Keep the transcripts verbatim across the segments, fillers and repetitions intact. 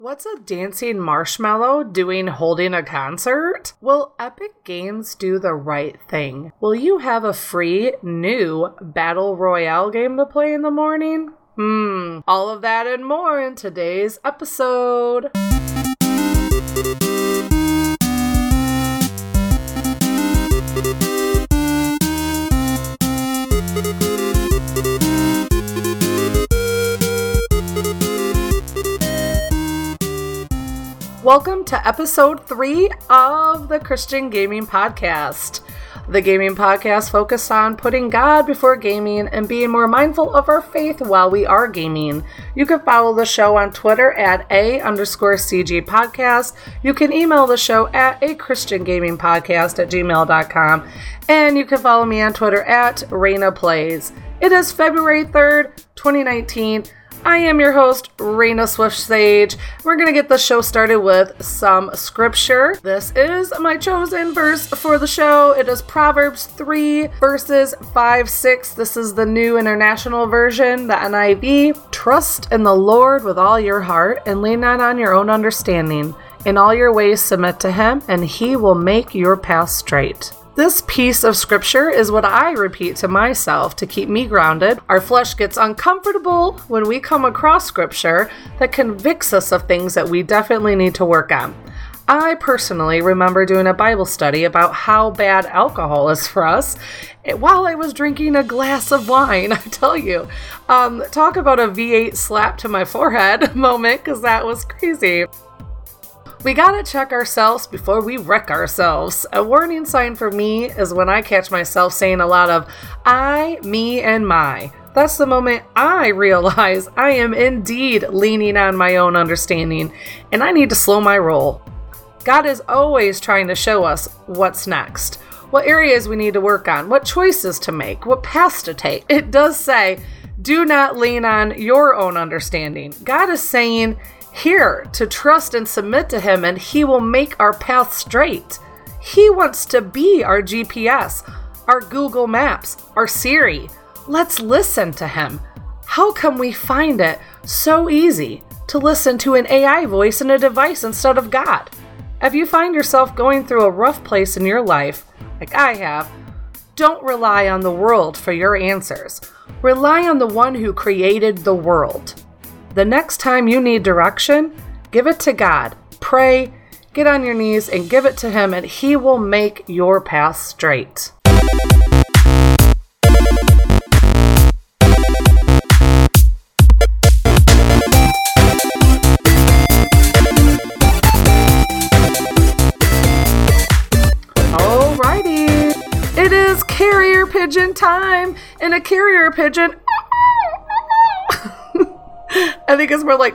What's a dancing marshmallow doing holding a concert? Will Epic Games do the right thing? Will you have a free, new Battle Royale game to play in the morning? Hmm, all of that and more in today's episode. Welcome to episode three of the Christian Gaming Podcast. The gaming podcast focused on putting God before gaming and being more mindful of our faith while we are gaming. You can follow the show on Twitter at a underscore CG podcast. You can email the show at a Christian Gaming Podcast at gmail dot com. And you can follow me on Twitter at Raina Plays. It is February third, twenty nineteen. I am your host, Raina Swift Sage. We're going to get the show started with some scripture. This is my chosen verse for the show. It is Proverbs three, verses five, six. This is the New International Version, the N I V. Trust in the Lord with all your heart and lean not on your own understanding. In all your ways submit to him, and he will make your path straight. This piece of scripture is what I repeat to myself to keep me grounded. Our flesh gets uncomfortable when we come across scripture that convicts us of things that we definitely need to work on. I personally remember doing a Bible study about how bad alcohol is for us while I was drinking a glass of wine, I tell you. Um, talk about a V eight slap to my forehead moment, because that was crazy. We gotta check ourselves before we wreck ourselves. A warning sign for me is when I catch myself saying a lot of I, me, and my. That's the moment I realize I am indeed leaning on my own understanding, and I need to slow my roll. God is always trying to show us what's next, what areas we need to work on, what choices to make, what paths to take. It does say, do not lean on your own understanding. God is saying, here to trust and submit to him, and he will make our path straight. He wants to be our G P S, our Google Maps, our Siri. Let's listen to him. How come we find it so easy to listen to an A I voice in a device instead of God? If you find yourself going through a rough place in your life, like I have, don't rely on the world for your answers. Rely on the one who created the world. The next time you need direction, give it to God. Pray, get on your knees, and give it to him, and he will make your path straight. Alrighty, it is carrier pigeon time, and a carrier pigeon I think it's more like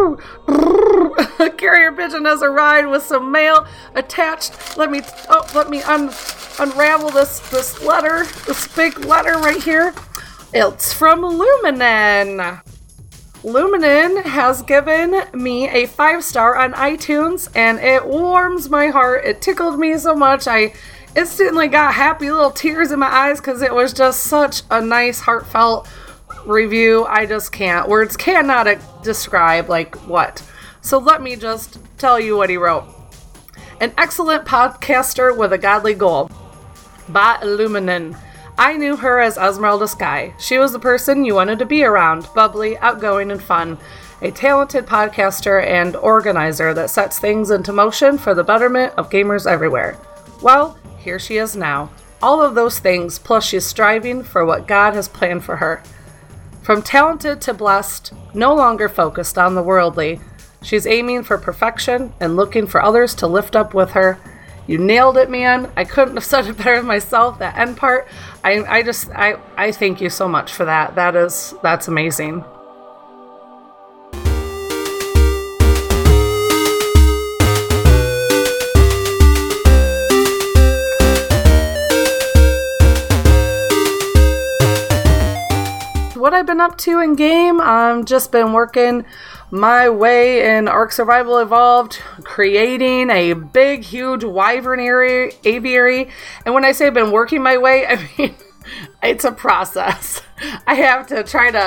a carrier pigeon has arrived with some mail attached. Let me oh, let me un, unravel this this letter, this big letter right here. It's from Luminen. Luminen has given me a five star on iTunes, and it warms my heart. It tickled me so much. I instantly got happy little tears in my eyes because it was just such a nice, heartfelt review. I just can't. Words cannot describe, like, what. So let me just tell you what he wrote. An excellent podcaster with a godly goal. By Luminen. I knew her as Esmeralda Sky. She was the person you wanted to be around. Bubbly, outgoing, and fun. A talented podcaster and organizer that sets things into motion for the betterment of gamers everywhere. Well, here she is now. All of those things, plus she's striving for what God has planned for her. From talented to blessed, no longer focused on the worldly, she's aiming for perfection and looking for others to lift up with her. You nailed it, man. I couldn't have said it better myself. That end part, I, I just, I, I thank you so much for that. That is, that's amazing. What I've been up to in game, I've just been working my way in Ark Survival Evolved, creating a big, huge wyvern area, aviary. And when I say I've been working my way, I mean, it's a process. I have to try to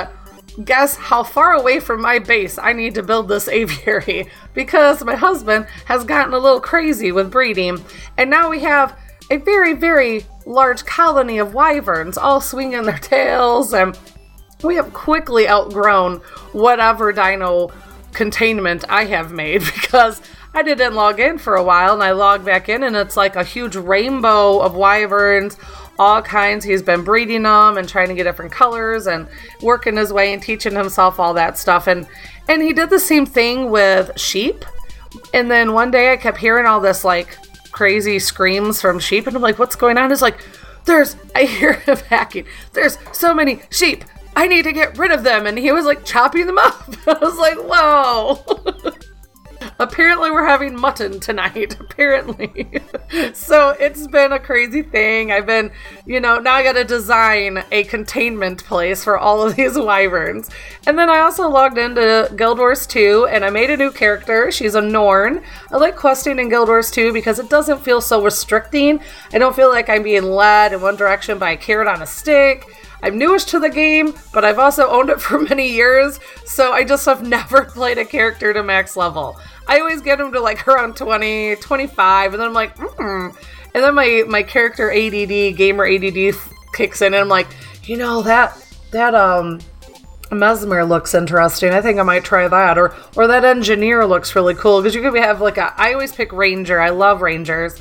guess how far away from my base I need to build this aviary, because my husband has gotten a little crazy with breeding, and now we have a very, very large colony of wyverns all swinging their tails, and we have quickly outgrown whatever dino containment I have made, because I didn't log in for a while, and I logged back in, and it's like a huge rainbow of wyverns, all kinds. He's been breeding them and trying to get different colors and working his way and teaching himself all that stuff. And and he did the same thing with sheep. And then one day I kept hearing all this like crazy screams from sheep, and I'm like, what's going on? It's like, there's, I hear him hacking. There's so many sheep. I need to get rid of them. And he was like chopping them up. I was like, whoa. Apparently we're having mutton tonight, apparently. So it's been a crazy thing. I've been, you know, now I gotta design a containment place for all of these wyverns. And then I also logged into Guild Wars two, and I made a new character. She's a Norn. I like questing in Guild Wars two because it doesn't feel so restricting. I don't feel like I'm being led in one direction by a carrot on a stick. I'm newish to the game, but I've also owned it for many years, so I just have never played a character to max level. I always get them to like around twenty, twenty-five, and then I'm like, mm. And then my, my character A D D, gamer A D D f- kicks in, and I'm like, you know, that, that, um, Mesmer looks interesting. I think I might try that. Or, or that engineer looks really cool, because you could have like a, I always pick ranger. I love rangers.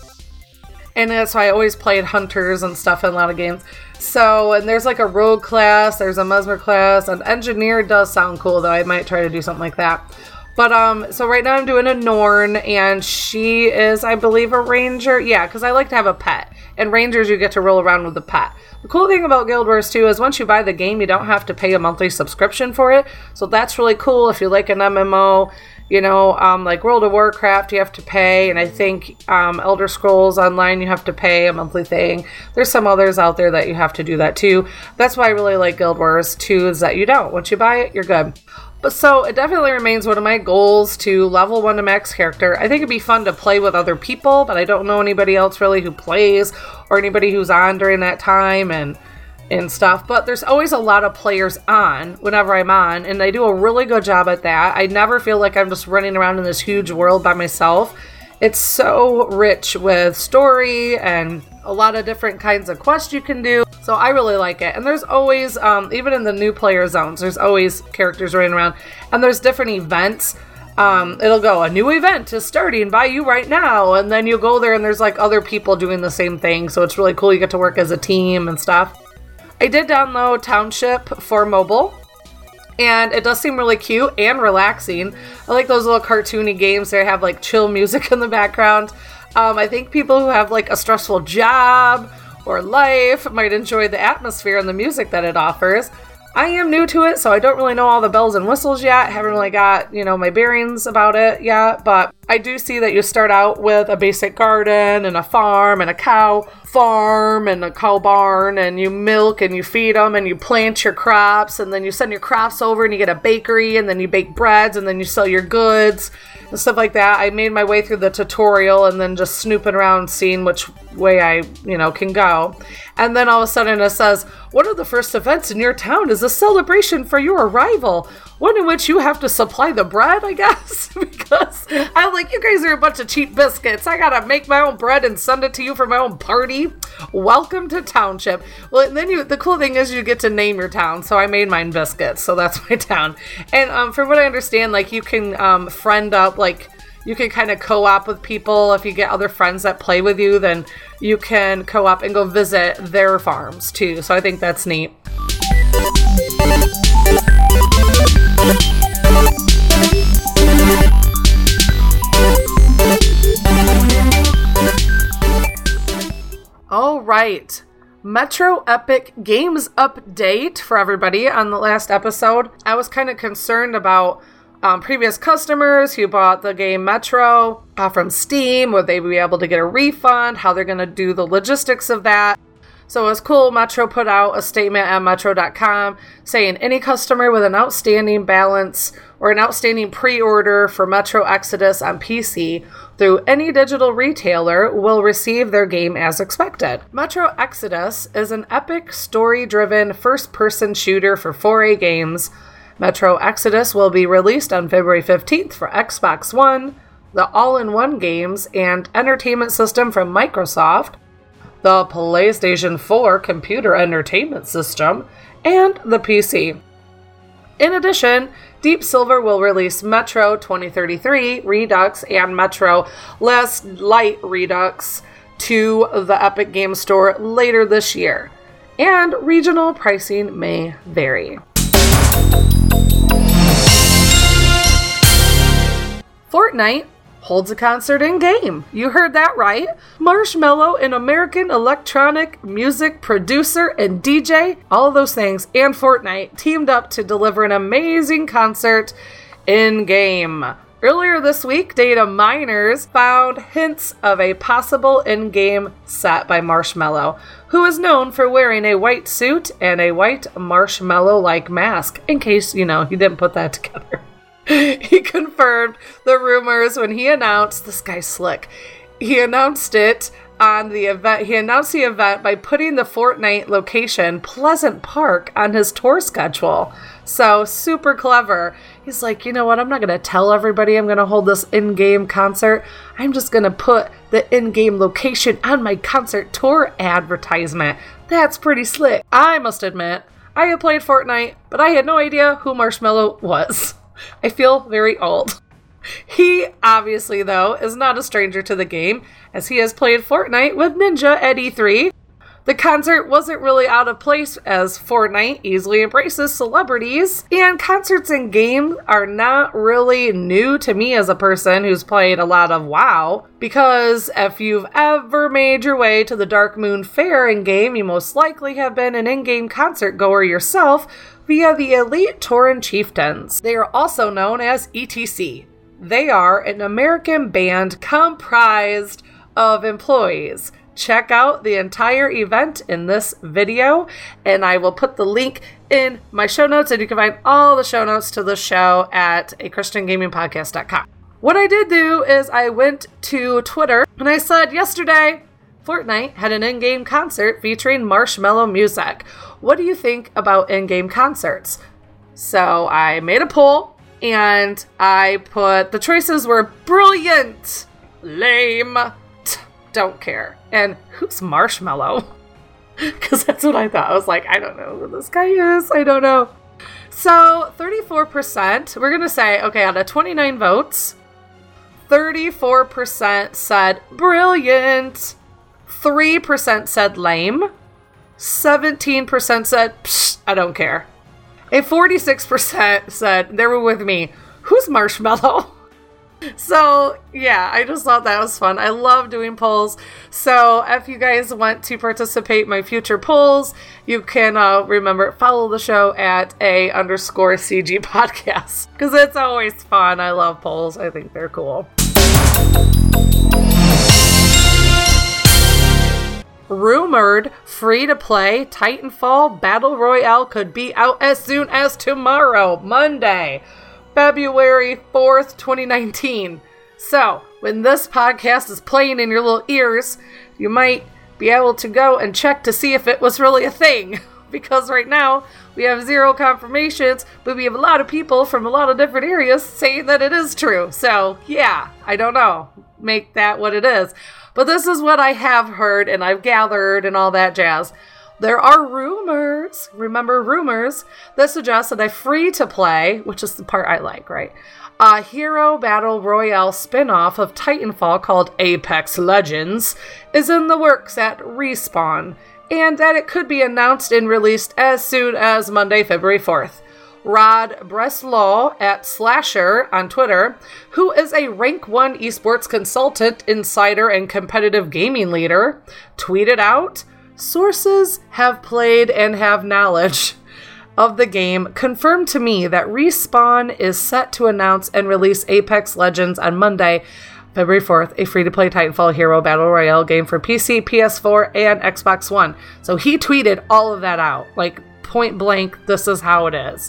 And that's why I always played hunters and stuff in a lot of games. So, and there's like a rogue class, there's a Mesmer class, and engineer does sound cool, though. I might try to do something like that. But, um, so right now I'm doing a Norn, and she is, I believe, a ranger. Yeah, because I like to have a pet. And rangers, you get to roll around with the pet. The cool thing about Guild Wars two is once you buy the game, you don't have to pay a monthly subscription for it. So that's really cool if you like an M M O. You know, um, like World of Warcraft, you have to pay, and I think um, Elder Scrolls Online, you have to pay a monthly thing. There's some others out there that you have to do that too. That's why I really like Guild Wars two, is that you don't. Once you buy it, you're good. But so it definitely remains one of my goals to level one to max character. I think it'd be fun to play with other people, but I don't know anybody else really who plays or anybody who's on during that time and and stuff. But there's always a lot of players on whenever I'm on, and I do a really good job at that. I never feel like I'm just running around in this huge world by myself. It's so rich with story and a lot of different kinds of quests you can do. So I really like it. And there's always, um, even in the new player zones, there's always characters running around. And there's different events. Um, it'll go, a new event is starting by you right now. And then you go there and there's like other people doing the same thing. So it's really cool. You get to work as a team and stuff. I did download Township for mobile. And it does seem really cute and relaxing. I like those little cartoony games that have like chill music in the background. Um, I think people who have like a stressful job or life might enjoy the atmosphere and the music that it offers. I am new to it, so I don't really know all the bells and whistles yet. I haven't really got, you know, my bearings about it yet, but I do see that you start out with a basic garden and a farm and a cow farm and a cow barn, and you milk and you feed them and you plant your crops, and then you send your crops over and you get a bakery, and then you bake breads, and then you sell your goods and stuff like that. I made my way through the tutorial and then just snooping around seeing which way I, you know, can go. And then all of a sudden it says, one of the first events in your town is a celebration for your arrival, one in which you have to supply the bread, I guess, because I'm like, you guys are a bunch of cheap biscuits. I gotta make my own bread and send it to you for my own party. Welcome to Township. Well, and then you, the cool thing is you get to name your town. So I made mine Biscuits, so that's my town. And um, from what I understand, like you can um, friend up, like you can kind of co-op with people. If you get other friends that play with you, then you can co-op and go visit their farms too. So I think that's neat. All right. Metro Epic Games update for everybody. On the last episode, I was kind of concerned about Um, previous customers who bought the game Metro uh, from Steam. Would they be able to get a refund? How they're going to do the logistics of that? So it was cool. Metro put out a statement at metro dot com saying any customer with an outstanding balance or an outstanding pre-order for Metro Exodus on P C through any digital retailer will receive their game as expected. Metro Exodus is an epic, story-driven, first-person shooter for four A games. Metro Exodus will be released on February fifteenth for Xbox One, the all-in-one games and entertainment system from Microsoft, the PlayStation four computer entertainment system, and the P C. In addition, Deep Silver will release Metro twenty thirty-three Redux and Metro Last Light Redux to the Epic Games Store later this year, and regional pricing may vary. Fortnite holds a concert in-game. You heard that right. Marshmello, an American electronic music producer and D J, all of those things, and Fortnite teamed up to deliver an amazing concert in-game. Earlier this week, data miners found hints of a possible in-game set by Marshmello, who is known for wearing a white suit and a white marshmallow-like mask, in case, you know, you didn't put that together. He confirmed the rumors when he announced, this guy's slick, he announced it on the event, he announced the event by putting the Fortnite location, Pleasant Park, on his tour schedule. So, super clever. He's like, you know what, I'm not going to tell everybody I'm going to hold this in-game concert. I'm just going to put the in-game location on my concert tour advertisement. That's pretty slick. I must admit, I have played Fortnite, but I had no idea who Marshmello was. I feel very old. He, obviously, though, is not a stranger to the game, as he has played Fortnite with Ninja at E three. The concert wasn't really out of place, as Fortnite easily embraces celebrities, and concerts and games are not really new to me as a person who's played a lot of WoW, because if you've ever made your way to the Dark Moon Fair in-game, you most likely have been an in-game concert goer yourself via the Elite Tauren Chieftains. They are also known as E T C. They are an American band comprised of employees. Check out the entire event in this video, and I will put the link in my show notes, and you can find all the show notes to the show at a christian gaming podcast dot com. What I did do is I went to Twitter, and I said, yesterday, Fortnite had an in-game concert featuring Marshmello music. What do you think about in-game concerts? So I made a poll, and I put, the choices were brilliant, lame, t- don't care, and who's Marshmello? Because that's what I thought. I was like, I don't know who this guy is. I don't know. So thirty-four percent, we're going to say, okay, out of twenty-nine votes, thirty-four percent said brilliant, three percent said lame, seventeen percent said, psh, I don't care. And forty-six percent said, they were with me, who's Marshmello? So, yeah, I just thought that was fun. I love doing polls. So, if you guys want to participate in my future polls, you can, uh, remember, follow the show at a underscore CG podcast. Because it's always fun. I love polls. I think they're cool. Rumored free-to-play Titanfall Battle Royale could be out as soon as tomorrow, Monday, February fourth, twenty nineteen. So, when this podcast is playing in your little ears, you might be able to go and check to see if it was really a thing. Because right now, we have zero confirmations, but we have a lot of people from a lot of different areas saying that it is true. So, yeah, I don't know. Make that what it is. But this is what I have heard and I've gathered and all that jazz. There are rumors, remember rumors, that suggest that a free-to-play, which is the part I like, right? A Hero Battle Royale spin-off of Titanfall called Apex Legends is in the works at Respawn, and that it could be announced and released as soon as Monday, February fourth. Rod Breslow at Slasher on Twitter, who is a Rank one esports consultant, insider, and competitive gaming leader, tweeted out, "Sources have played and have knowledge of the game confirmed to me that Respawn is set to announce and release Apex Legends on Monday, February fourth, a free-to-play Titanfall Hero Battle Royale game for P C, P S four, and Xbox One." So he tweeted all of that out, like point blank, this is how it is.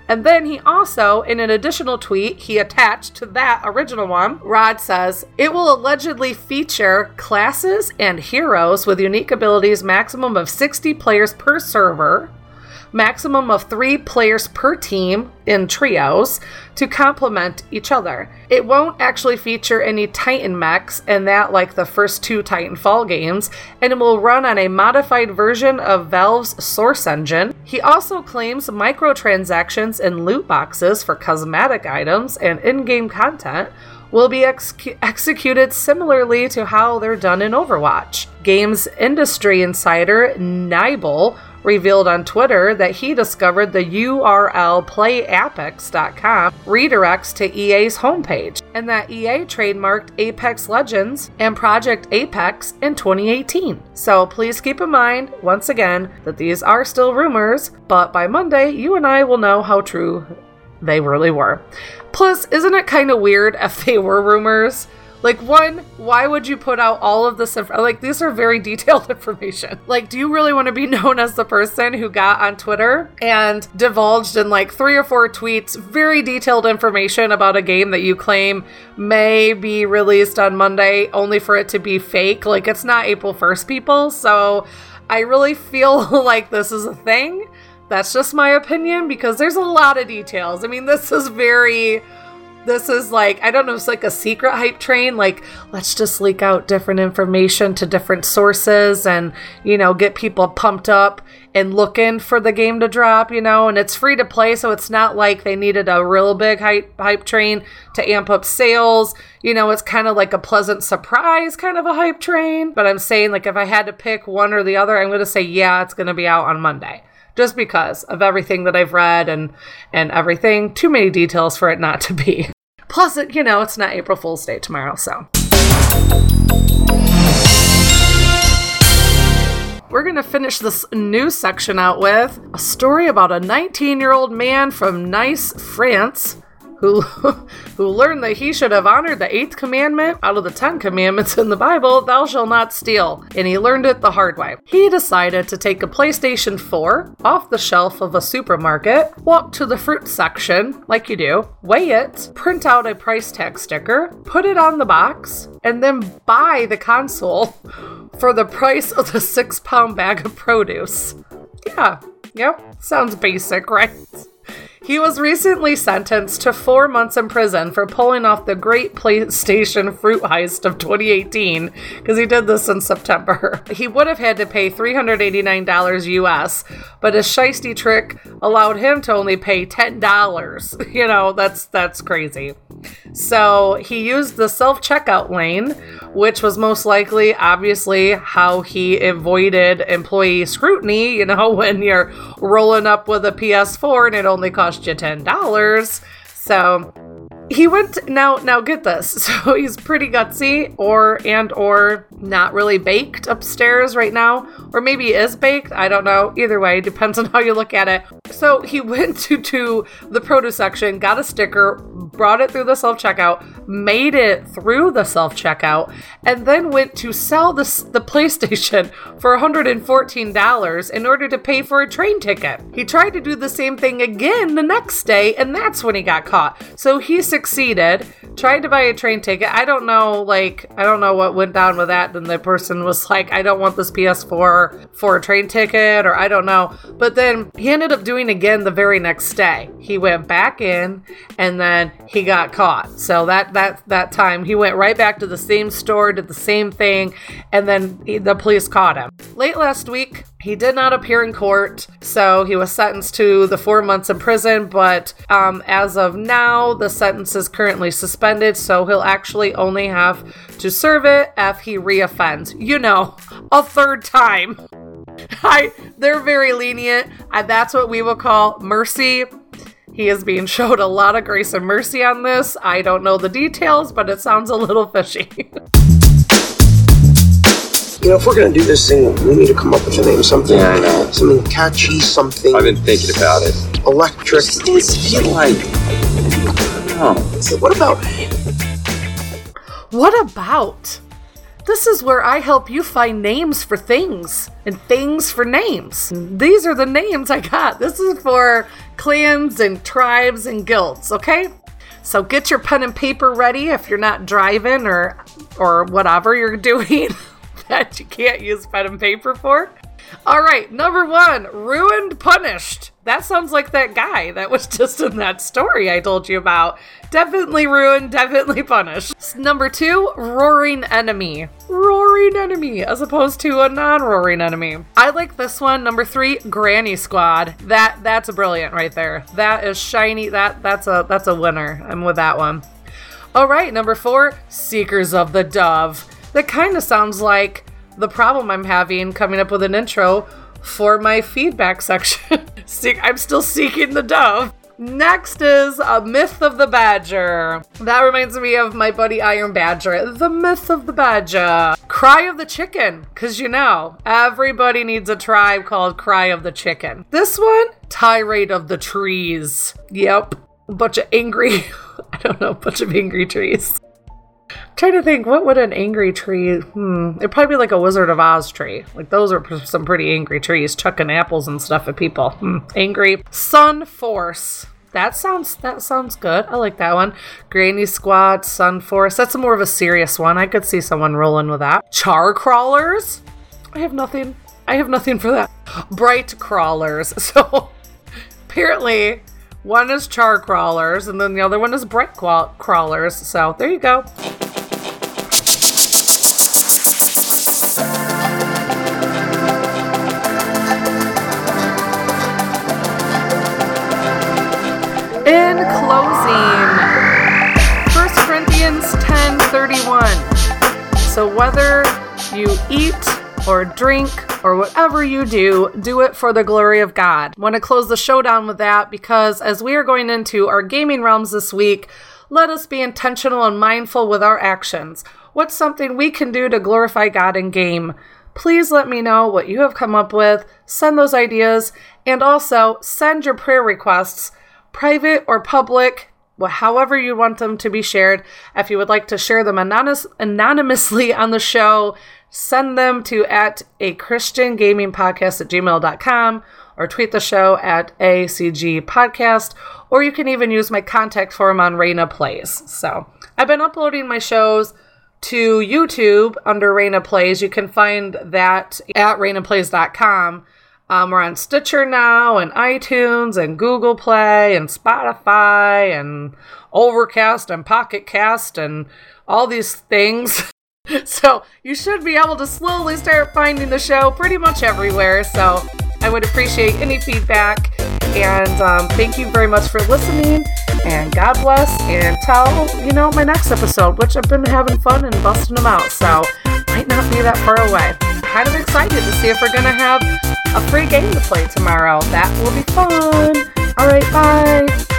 And then he also, in an additional tweet he attached to that original one, Rod says, it will allegedly feature classes and heroes with unique abilities, maximum of sixty players per server, maximum of three players per team in trios to complement each other. It won't actually feature any Titan mechs and that like the first two Titanfall games, and it will run on a modified version of Valve's Source engine. He also claims microtransactions and loot boxes for cosmetic items and in-game content will be ex- executed similarly to how they're done in Overwatch. Games industry insider Nibel revealed on Twitter that he discovered the U R L play apex dot com redirects to E A's homepage, and that E A trademarked Apex Legends and Project Apex in twenty eighteen. So please keep in mind, once again, that these are still rumors, but by Monday, you and I will know how true they really were. Plus, isn't it kind of weird if they were rumors? Like, one, why would you put out all of this? Inf- like, these are very detailed information. Like, do you really want to be known as the person who got on Twitter and divulged in like three or four tweets very detailed information about a game that you claim may be released on Monday only for it to be fake? Like, it's not April first, people. So I really feel like this is a thing. That's just my opinion because there's a lot of details. I mean, this is very... This is like, I don't know, it's like a secret hype train. Like, let's just leak out different information to different sources and, you know, get people pumped up and looking for the game to drop, you know, and it's free to play. So it's not like they needed a real big hype, hype train to amp up sales. You know, it's kind of like a pleasant surprise kind of a hype train. But I'm saying, like, if I had to pick one or the other, I'm going to say, yeah, it's going to be out on Monday. Just because of everything that I've read and, and everything. Too many details for it not to be. Plus, it, you know, it's not April Fool's Day tomorrow, so. We're going to finish this news section out with a story about a nineteen-year-old man from Nice, France, who who learned that he should have honored the eighth commandment out of the ten commandments in the Bible, thou shalt not steal, and he learned it the hard way. He decided to take a PlayStation four off the shelf of a supermarket, walk to the fruit section, like you do, weigh it, print out a price tag sticker, put it on the box, and then buy the console for the price of the six-pound bag of produce. Yeah, yep, sounds basic, right? He was recently sentenced to four months in prison for pulling off the great PlayStation fruit heist of twenty eighteen, because he did this in September. He would have had to pay three hundred eighty-nine dollars U S, but his shiesty trick allowed him to only pay ten dollars. You know, that's that's crazy. So he used the self-checkout lane, which was most likely, obviously, how he avoided employee scrutiny, you know, when you're rolling up with a P S four and it only cost you ten dollars. So he went, now, now get this. So he's pretty gutsy or, and or not really baked upstairs right now, or maybe he is baked. I don't know. Either way, depends on how you look at it. So he went to, to the produce section, got a sticker, brought it through the self-checkout, made it through the self-checkout, and then went to sell the, the PlayStation for one hundred fourteen dollars in order to pay for a train ticket. He tried to do the same thing again the next day, and that's when he got caught. So he succeeded, tried to buy a train ticket. I don't know, like, I don't know what went down with that. Then the person was like, I don't want this P S four for a train ticket, or I don't know. But then he ended up doing it again the very next day. He went back in, and then he got caught. So that that that time he went right back to the same store, did the same thing, and then he, the police caught him. Late last week, he did not appear in court, so he was sentenced to the four months in prison, but um, as of now, the sentence is currently suspended, so he'll actually only have to serve it if he reoffends. You know, a third time. I, they're very lenient, and that's what we will call mercy. He is being showed a lot of grace and mercy on this. I don't know the details, but it sounds a little fishy. You know, if we're going to do this thing, we need to come up with a name. Something, yeah, I know. Something catchy, something... I've been thinking about it. Electric. This feel like... I don't know. So what about... What about? This is where I help you find names for things and things for names. These are the names I got. This is for clans and tribes and guilds, okay? So get your pen and paper ready if you're not driving or or whatever you're doing that you can't use pen and paper for. All right, number one, ruined, punished. That sounds like that guy that was just in that story I told you about. Definitely ruined, definitely punished. Number two, roaring enemy. Roaring enemy, as opposed to a non-roaring enemy. I like this one. Number three, granny squad. That that's brilliant right there. That is shiny. That that's a that's a winner. I'm with that one. All right, number four, seekers of the dove. That kind of sounds like the problem I'm having coming up with an intro for my feedback section. I'm still seeking the dove. Next is a myth of the badger. That reminds me of my buddy Iron Badger. The myth of the badger. Cry of the chicken. Because you know, everybody needs a tribe called Cry of the Chicken. This one, tirade of the trees. Yep. A bunch of angry, I don't know, a bunch of angry trees. I'm trying to think, what would an angry tree, hmm, it'd probably be like a Wizard of Oz tree. Like those are some pretty angry trees, chucking apples and stuff at people. Hmm, angry. Sun Force. That sounds, that sounds good. I like that one. Granny Squad, Sun Force. That's a more of a serious one. I could see someone rolling with that. Char Crawlers. I have nothing. I have nothing for that. Bright Crawlers. So apparently one is Char Crawlers and then the other one is Bright Crawlers. So there you go. In closing, First Corinthians ten thirty-one. So whether you eat or drink or whatever you do, do it for the glory of God. I want to close the showdown with that because as we are going into our gaming realms this week, let us be intentional and mindful with our actions. What's something we can do to glorify God in game? Please let me know what you have come up with. Send those ideas and also send your prayer requests, private or public, however you want them to be shared. If you would like to share them anonymous, anonymously on the show, send them to at a Christian Gaming Podcast at gmail dot com or tweet the show at A C G Podcast, or you can even use my contact form on Raina Plays. So I've been uploading my shows to YouTube under Raina Plays. You can find that at raina plays dot com. Um, we're on Stitcher now, and iTunes, and Google Play, and Spotify, and Overcast, and Pocket Cast, and all these things. So you should be able to slowly start finding the show pretty much everywhere. So I would appreciate any feedback. And um, thank you very much for listening. And God bless. And tell, you know, my next episode, which I've been having fun and busting them out. So might not be that far away. Kind of excited to see if we're going to have a free game to play tomorrow. That will be fun. All right, bye.